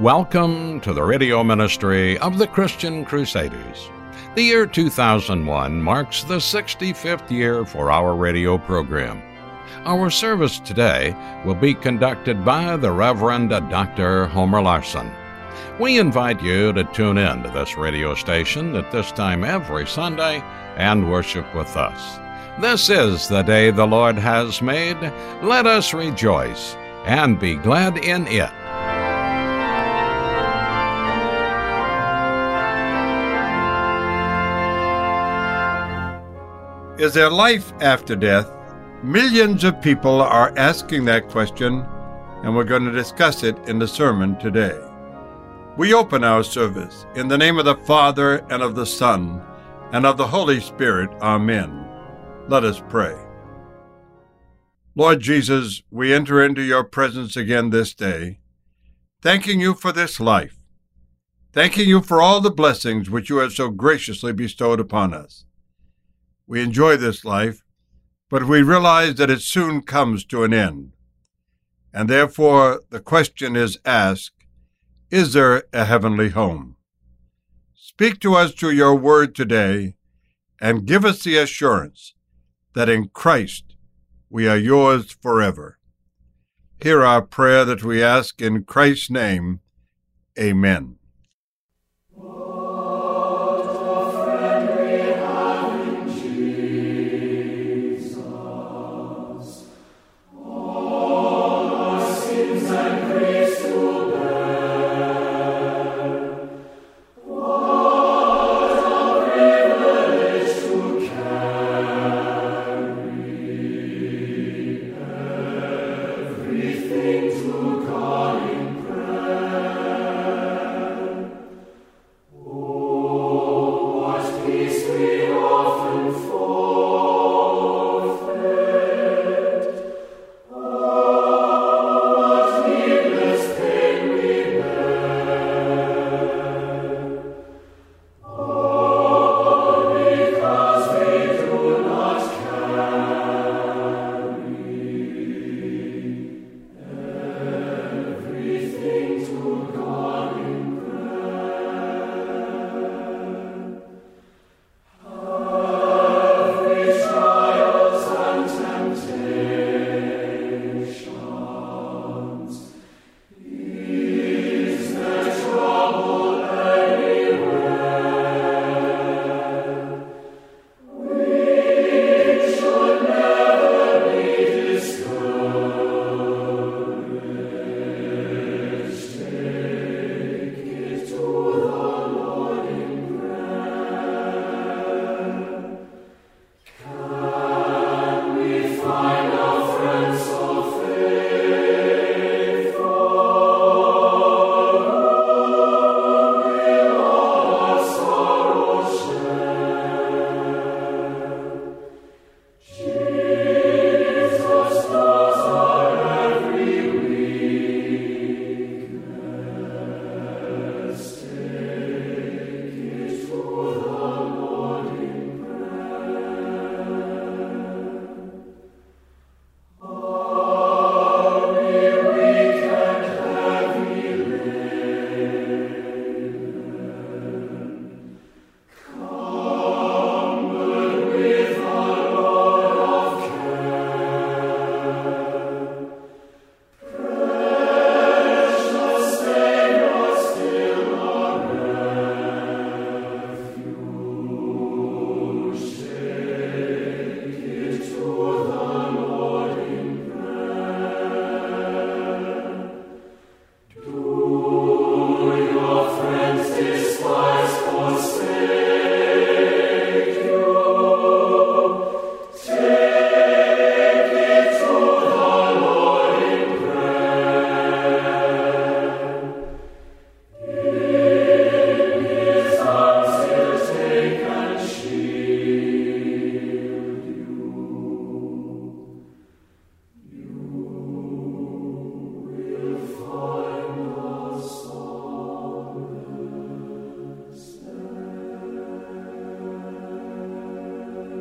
Welcome to the radio ministry of the Christian Crusaders. The year 2001 marks the 65th year for our radio program. Our service today will be conducted by the Reverend Dr. Homer Larson. We invite you to tune in to this radio station at this time every Sunday and worship with us. This is the day the Lord has made. Let us rejoice and be glad in it. Is there life after death? Millions of people are asking that question, and we're going to discuss it in the sermon today. We open our service in the name of the Father, and of the Son, and of the Holy Spirit. Amen. Let us pray. Lord Jesus, we enter into your presence again this day, thanking you for this life, thanking you for all the blessings which you have so graciously bestowed upon us. We enjoy this life, but we realize that it soon comes to an end. And therefore, the question is asked, is there a heavenly home? Speak to us through your word today, and give us the assurance that in Christ we are yours forever. Hear our prayer that we ask in Christ's name. Amen.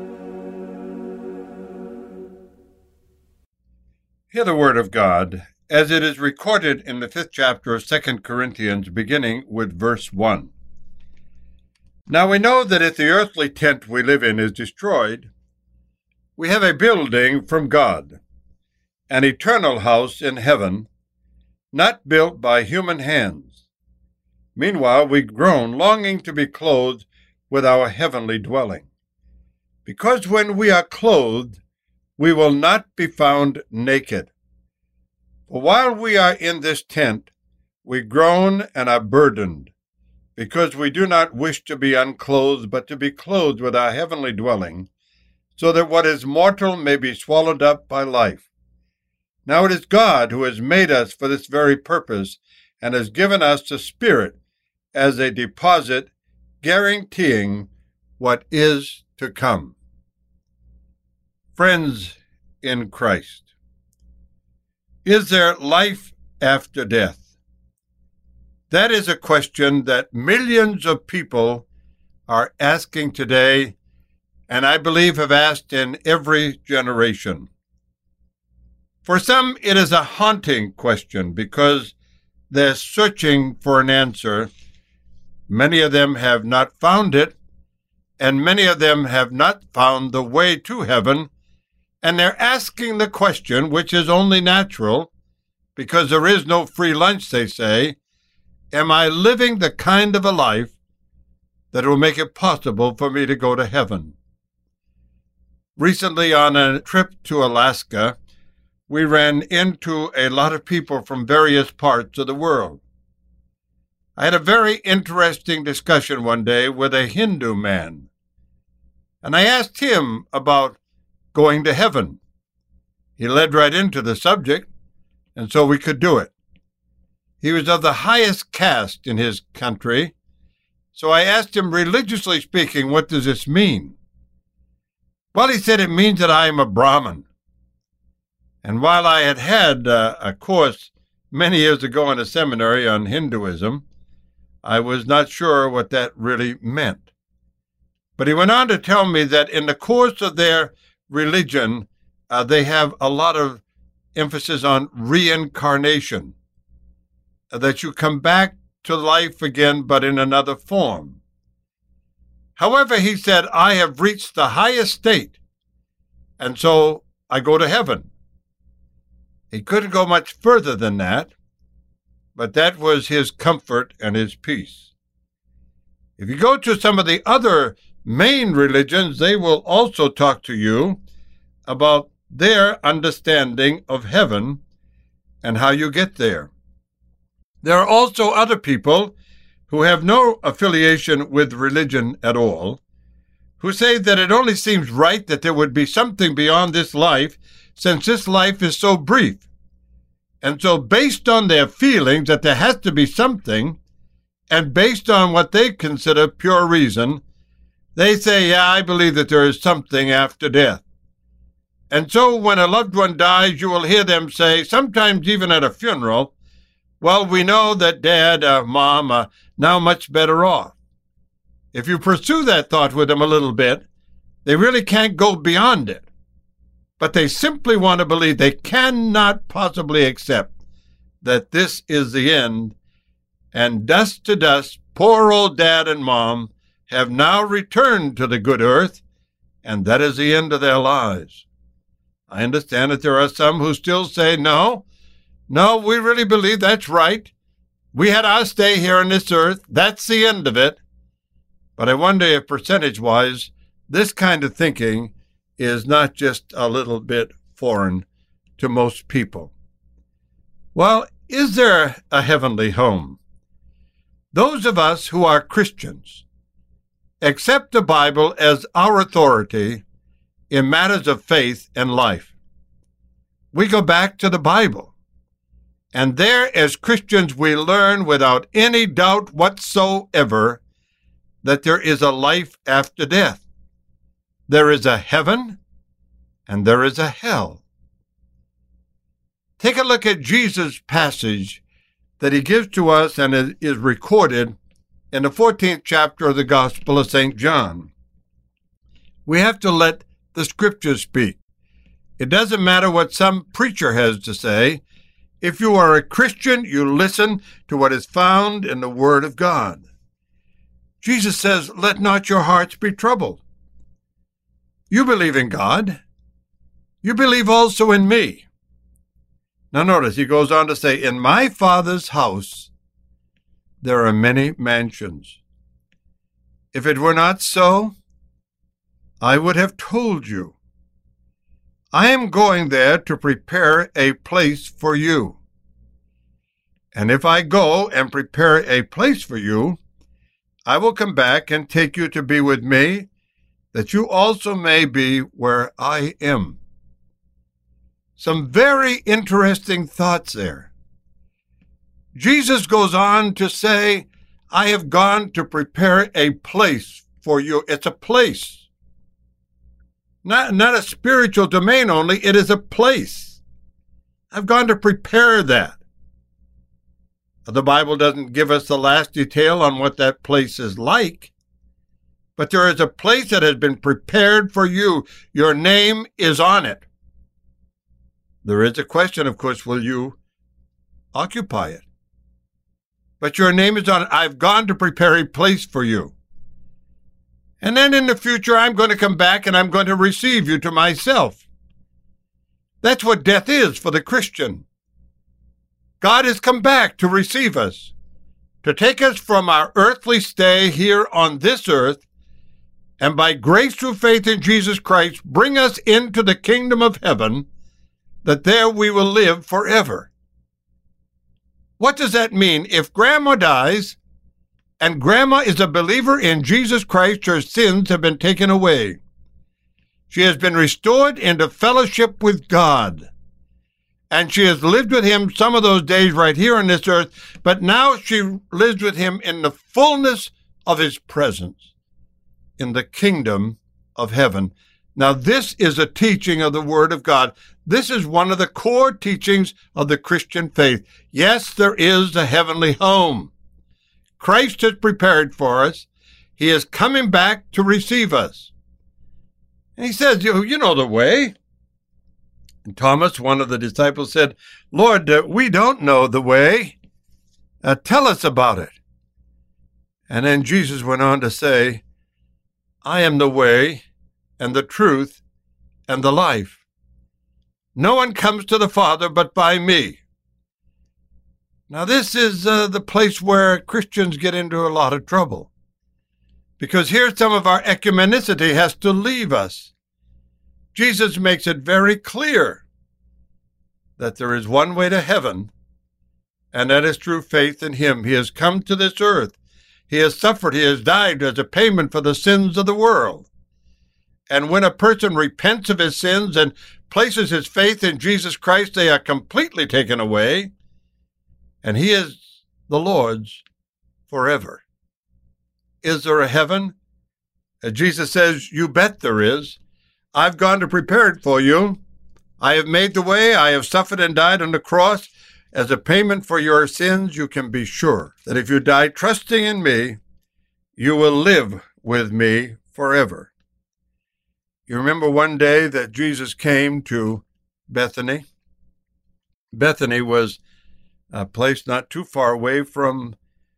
Hear the word of God as it is recorded in the 5th chapter of 2 Corinthians, beginning with verse 1. Now we know that if the earthly tent we live in is destroyed, we have a building from God, an eternal house in heaven, not built by human hands. Meanwhile, we groan, longing to be clothed with our heavenly dwelling. Because when we are clothed, we will not be found naked. For while we are in this tent, we groan and are burdened, because we do not wish to be unclothed, but to be clothed with our heavenly dwelling, so that what is mortal may be swallowed up by life. Now it is God who has made us for this very purpose, and has given us the Spirit as a deposit, guaranteeing what is to come. Friends in Christ, is there life after death? That is a question that millions of people are asking today, and I believe have asked in every generation. For some, it is a haunting question because they're searching for an answer. Many of them have not found it, and many of them have not found the way to heaven, and they're asking the question, which is only natural, because there is no free lunch, they say, am I living the kind of a life that will make it possible for me to go to heaven? Recently, on a trip to Alaska, we ran into a lot of people from various parts of the world. I had a very interesting discussion one day with a Hindu man, and I asked him about going to heaven. He led right into the subject, and so we could do it. He was of the highest caste in his country, so I asked him, religiously speaking, what does this mean? Well, he said, it means that I am a Brahmin. And while I had had a course many years ago in a seminary on Hinduism, I was not sure what that really meant. But he went on to tell me that in the course of their religion, they have a lot of emphasis on reincarnation, that you come back to life again, but in another form. However, he said, I have reached the highest state, and so I go to heaven. He couldn't go much further than that, but that was his comfort and his peace. If you go to some of the other main religions, they will also talk to you about their understanding of heaven and how you get there. There are also other people who have no affiliation with religion at all, who say that it only seems right that there would be something beyond this life, since this life is so brief. And so based on their feelings that there has to be something, and based on what they consider pure reason, they say, yeah, I believe that there is something after death. And so when a loved one dies, you will hear them say, sometimes even at a funeral, well, we know that Dad or Mom are now much better off. If you pursue that thought with them a little bit, they really can't go beyond it. But they simply want to believe. They cannot possibly accept that this is the end, and dust to dust, poor old Dad and Mom have now returned to the good earth, and that is the end of their lives. I understand that there are some who still say, no, we really believe that's right. We had our stay here on this earth. That's the end of it. But I wonder if percentage-wise, this kind of thinking is not just a little bit foreign to most people. Well, is there a heavenly home? Those of us who are Christians accept the Bible as our authority in matters of faith and life. We go back to the Bible, and there as Christians we learn without any doubt whatsoever that there is a life after death. There is a heaven, and there is a hell. Take a look at Jesus' passage that he gives to us and is recorded in the 14th chapter of the Gospel of St. John. We have to let the Scriptures speak. It doesn't matter what some preacher has to say. If you are a Christian, you listen to what is found in the Word of God. Jesus says, let not your hearts be troubled. You believe in God. You believe also in me. Now notice, he goes on to say, in my Father's house there are many mansions. If it were not so, I would have told you. I am going there to prepare a place for you. And if I go and prepare a place for you, I will come back and take you to be with me, that you also may be where I am. Some very interesting thoughts there. Jesus goes on to say, I have gone to prepare a place for you. It's a place. Not a spiritual domain only, it is a place. I've gone to prepare that. The Bible doesn't give us the last detail on what that place is like, but there is a place that has been prepared for you. Your name is on it. There is a question, of course, will you occupy it? But your name is on it. I've gone to prepare a place for you. And then in the future, I'm going to come back and I'm going to receive you to myself. That's what death is for the Christian. God has come back to receive us, to take us from our earthly stay here on this earth, and by grace through faith in Jesus Christ, bring us into the kingdom of heaven, that there we will live forever. What does that mean? If Grandma dies, and Grandma is a believer in Jesus Christ, her sins have been taken away. She has been restored into fellowship with God. And she has lived with him some of those days right here on this earth, but now she lives with him in the fullness of his presence in the kingdom of heaven. Now, this is a teaching of the Word of God. This is one of the core teachings of the Christian faith. Yes, there is a heavenly home. Christ has prepared for us. He is coming back to receive us. And he says, you know the way. And Thomas, one of the disciples, said, Lord, we don't know the way. Tell us about it. And then Jesus went on to say, I am the way and the truth and the life. No one comes to the Father but by me. Now, this is the place where Christians get into a lot of trouble, because here some of our ecumenicity has to leave us. Jesus makes it very clear that there is one way to heaven, and that is through faith in him. He has come to this earth. He has suffered. He has died as a payment for the sins of the world. And when a person repents of his sins and places his faith in Jesus Christ, they are completely taken away, and he is the Lord's forever. Is there a heaven? Jesus says, you bet there is. I've gone to prepare it for you. I have made the way. I have suffered and died on the cross. As a payment for your sins, you can be sure that if you die trusting in me, you will live with me forever. You remember one day that Jesus came to Bethany? Bethany was a place not too far away from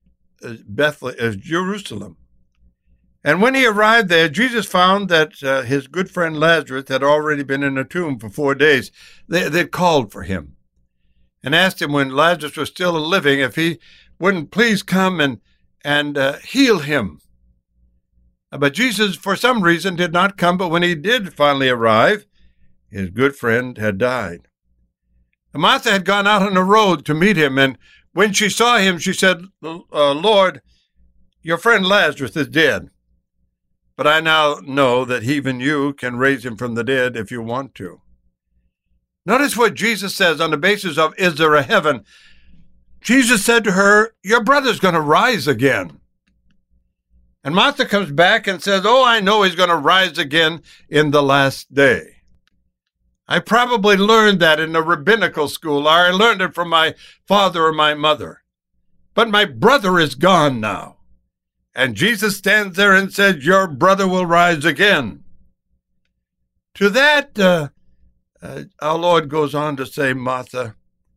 Jerusalem. And when he arrived there, Jesus found that his good friend Lazarus had already been in a tomb for 4 days. They called for him and asked him when Lazarus was still living if he wouldn't please come and heal him. But Jesus, for some reason, did not come. But when he did finally arrive, his good friend had died. And Martha had gone out on the road to meet him. And when she saw him, she said, Lord, your friend Lazarus is dead. But I now know that even you can raise him from the dead if you want to. Notice what Jesus says on the basis of, is there a heaven? Jesus said to her, your brother's going to rise again. And Martha comes back and says, oh, I know he's going to rise again in the last day. I probably learned that in the rabbinical school, or I learned it from my father or my mother. But my brother is gone now. And Jesus stands there and says, your brother will rise again. To that, our Lord goes on to say, Martha,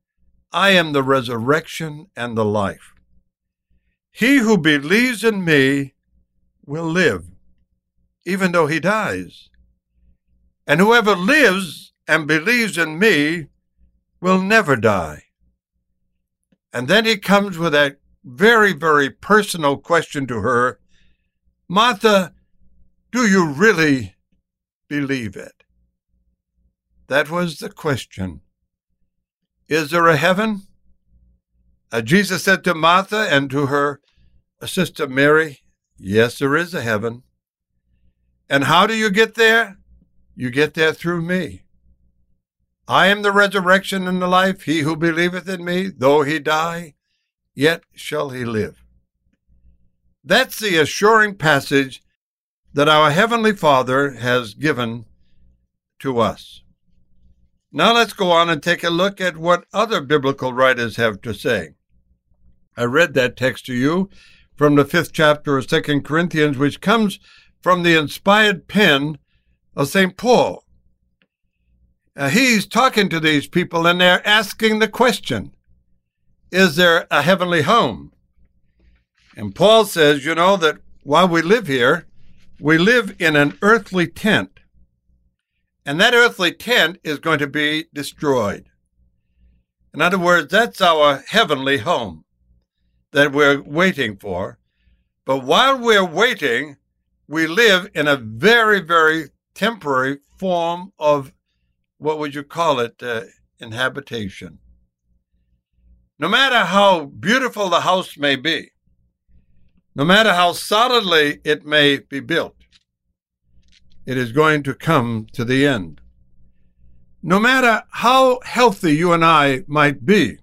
I am the resurrection and the life. He who believes in me will live, even though he dies. And whoever lives and believes in me will never die. And then he comes with that very, very personal question to her, Martha, do you really believe it? That was the question. Is there a heaven? Jesus said to Martha and to her sister Mary, yes, there is a heaven. And how do you get there? You get there through me. I am the resurrection and the life. He who believeth in me, though he die, yet shall he live. That's the assuring passage that our Heavenly Father has given to us. Now let's go on and take a look at what other biblical writers have to say. I read that text to you from the 5th chapter of 2 Corinthians, which comes from the inspired pen of St. Paul. He's talking to these people, and they're asking the question, is there a heavenly home? And Paul says, you know, that while we live here, we live in an earthly tent. And that earthly tent is going to be destroyed. In other words, that's our heavenly home that we're waiting for. But while we're waiting, we live in a very, very temporary form of, what would you call it, inhabitation. No matter how beautiful the house may be, no matter how solidly it may be built, it is going to come to the end. No matter how healthy you and I might be,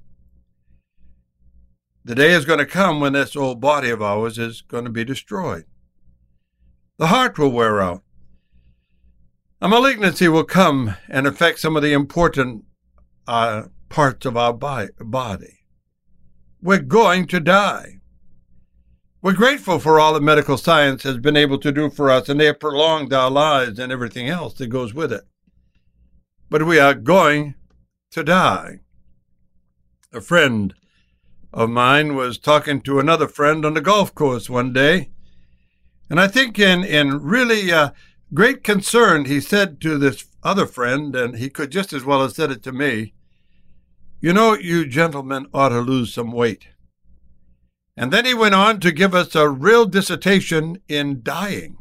the day is going to come when this old body of ours is going to be destroyed. The heart will wear out. A malignancy will come and affect some of the important parts of our body. We're going to die. We're grateful for all that medical science has been able to do for us, and they have prolonged our lives and everything else that goes with it. But we are going to die. A friend of mine was talking to another friend on the golf course one day, and I think in really great concern, he said to this other friend, and he could just as well have said it to me, you know, you gentlemen ought to lose some weight. And then he went on to give us a real dissertation in dying.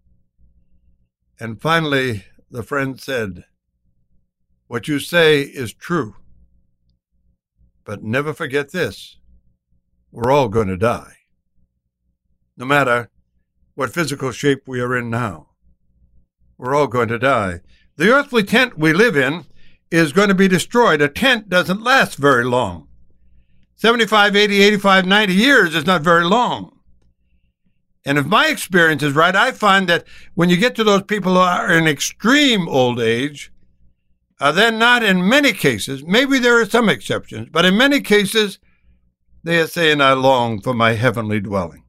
And finally, the friend said, what you say is true. But never forget this, we're all going to die. No matter what physical shape we are in now, we're all going to die. The earthly tent we live in is going to be destroyed. A tent doesn't last very long. 75, 80, 85, 90 years is not very long. And if my experience is right, I find that when you get to those people who are in extreme old age, they're not in many cases, maybe there are some exceptions, but in many cases, they are saying, I long for my heavenly dwelling.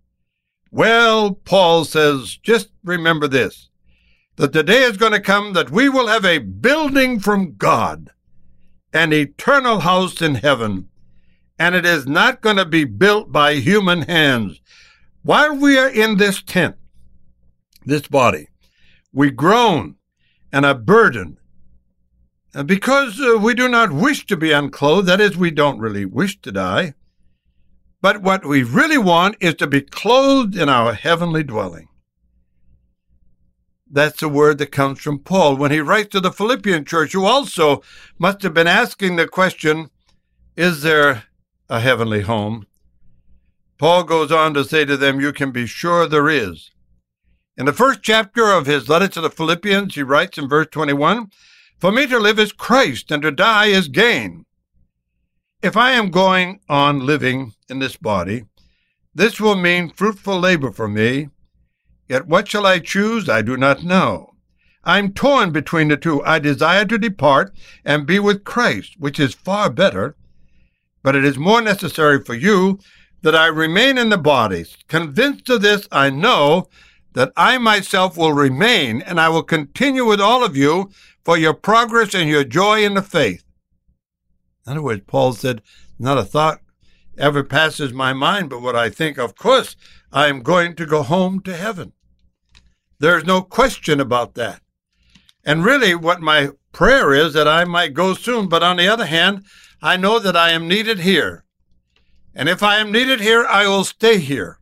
Well, Paul says, just remember this, that the day is going to come that we will have a building from God, an eternal house in heaven, and it is not going to be built by human hands. While we are in this tent, this body, we groan and are burdened. And because we do not wish to be unclothed, that is, we don't really wish to die, but what we really want is to be clothed in our heavenly dwelling. That's a word that comes from Paul when he writes to the Philippian church, who also must have been asking the question, is there a heavenly home? Paul goes on to say to them, you can be sure there is. In the first chapter of his letter to the Philippians, he writes in verse 21, for me to live is Christ, and to die is gain. If I am going on living in this body, this will mean fruitful labor for me. Yet what shall I choose? I do not know. I'm torn between the two. I desire to depart and be with Christ, which is far better. But it is more necessary for you that I remain in the body. Convinced of this, I know that I myself will remain, and I will continue with all of you for your progress and your joy in the faith. In other words, Paul said, not a thought ever passes my mind, but what I think, of course, I am going to go home to heaven. There's no question about that. And really, what my prayer is that I might go soon, but on the other hand, I know that I am needed here. And if I am needed here, I will stay here.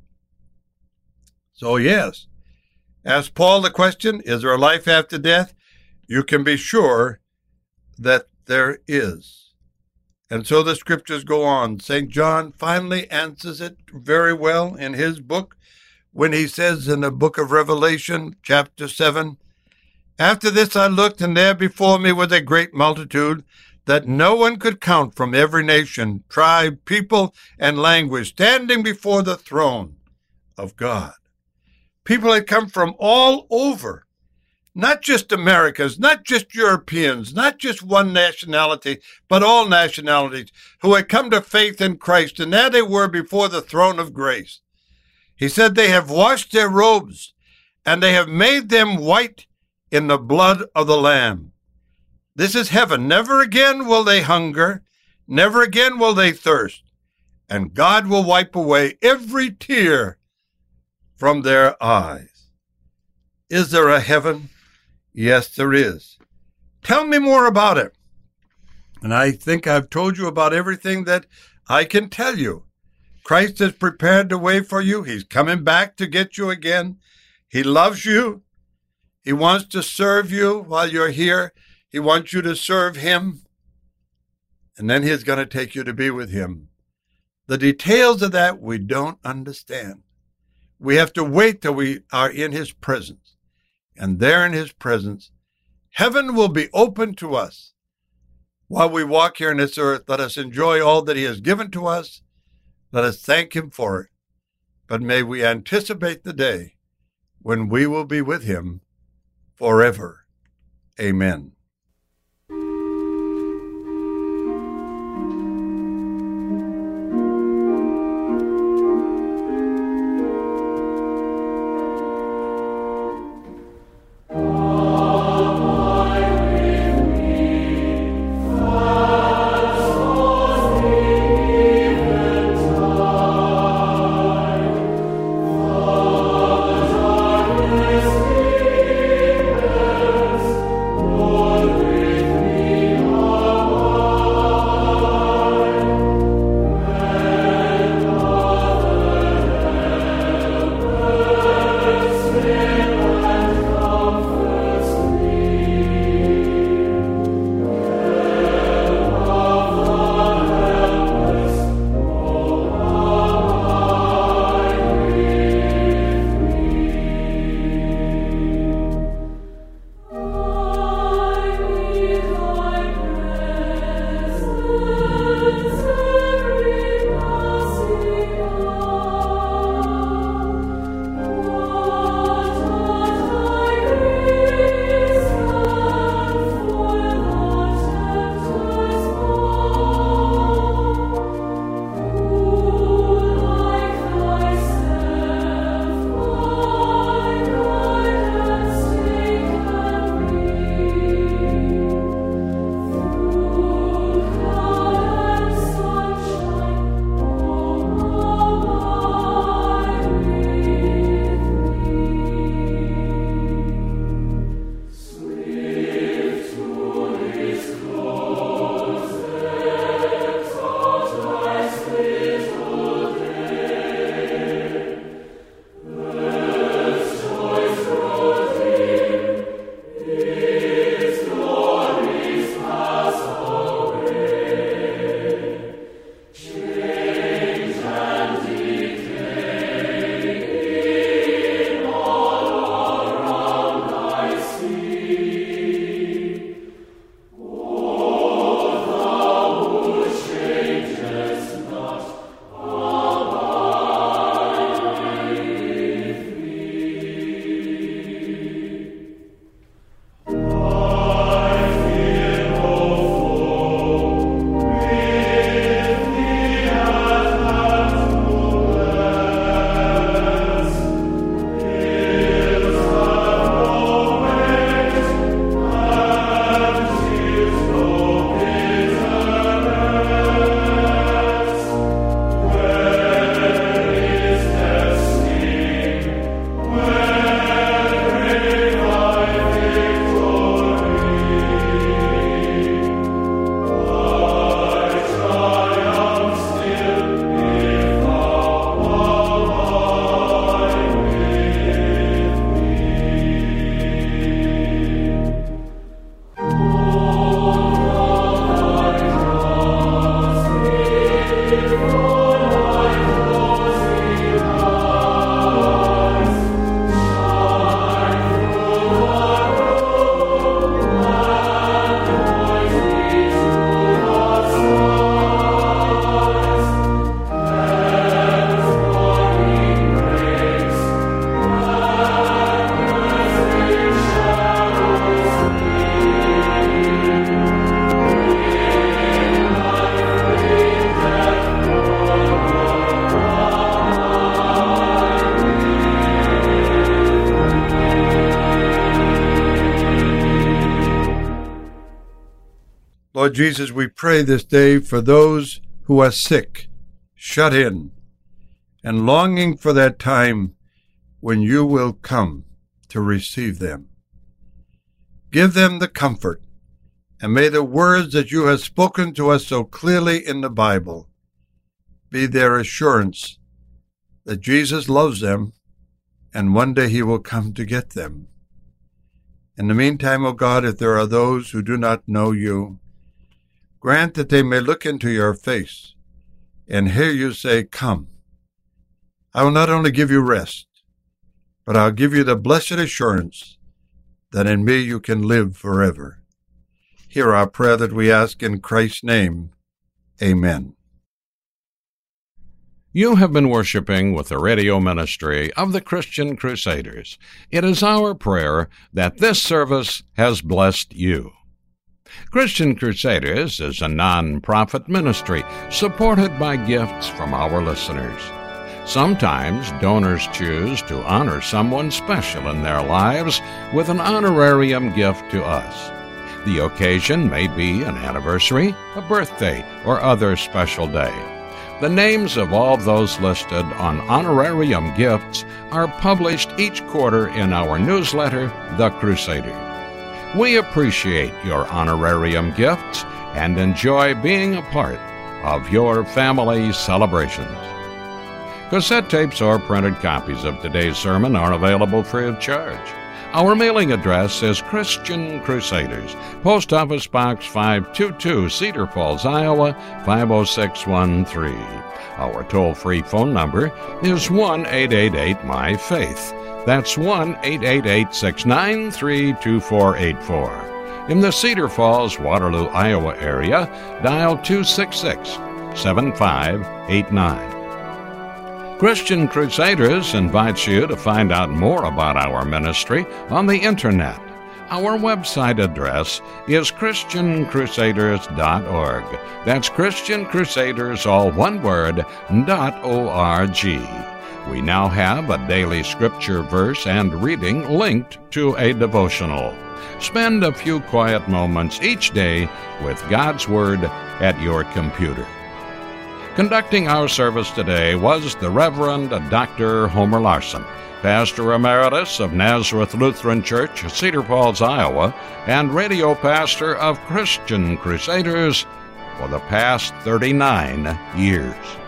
So yes, ask Paul the question, is there a life after death? You can be sure that there is. And so the scriptures go on. St. John finally answers it very well in his book when he says in the book of Revelation, chapter 7, after this I looked, and there before me was a great multitude that no one could count, from every nation, tribe, people, and language, standing before the throne of God. People had come from all over, not just Americans, not just Europeans, not just one nationality, but all nationalities, who had come to faith in Christ, and there they were before the throne of grace. He said they have washed their robes, and they have made them white in the blood of the Lamb. This is heaven. Never again will they hunger, never again will they thirst, and God will wipe away every tear from their eyes. Is there a heaven? Yes, there is. Tell me more about it. And I think I've told you about everything that I can tell you. Christ has prepared the way for you. He's coming back to get you again. He loves you. He wants to serve you while you're here. He wants you to serve him. And then he's going to take you to be with him. The details of that we don't understand. We have to wait till we are in his presence. And there in his presence, heaven will be open to us. While we walk here on this earth, let us enjoy all that he has given to us. Let us thank him for it. But may we anticipate the day when we will be with him forever. Amen. Oh Lord Jesus, we pray this day for those who are sick, shut in, and longing for that time when you will come to receive them. Give them the comfort, and may the words that you have spoken to us so clearly in the Bible be their assurance that Jesus loves them, and one day he will come to get them. In the meantime, O God, if there are those who do not know you, grant that they may look into your face and hear you say, "Come." I will not only give you rest, but I'll give you the blessed assurance that in me you can live forever. Hear our prayer that we ask in Christ's name. Amen. You have been worshiping with the radio ministry of the Christian Crusaders. It is our prayer that this service has blessed you. Christian Crusaders is a non-profit ministry supported by gifts from our listeners. Sometimes donors choose to honor someone special in their lives with an honorarium gift to us. The occasion may be an anniversary, a birthday, or other special day. The names of all those listed on honorarium gifts are published each quarter in our newsletter, The Crusader. We appreciate your honorarium gifts and enjoy being a part of your family celebrations. Cassette tapes or printed copies of today's sermon are available free of charge. Our mailing address is Christian Crusaders, Post Office Box 522, Cedar Falls, Iowa 50613. Our toll-free phone number is 1-888-MY-FAITH. That's 1-888-693-2484. In the Cedar Falls, Waterloo, Iowa area, dial 266-7589. Christian Crusaders invites you to find out more about our ministry on the Internet. Our website address is ChristianCrusaders.org. That's Christian Crusaders, all one word, .org. We now have a daily scripture verse and reading linked to a devotional. Spend a few quiet moments each day with God's Word at your computer. Conducting our service today was the Reverend Dr. Homer Larson, Pastor Emeritus of Nazareth Lutheran Church, Cedar Falls, Iowa, and radio pastor of Christian Crusaders for the past 39 years.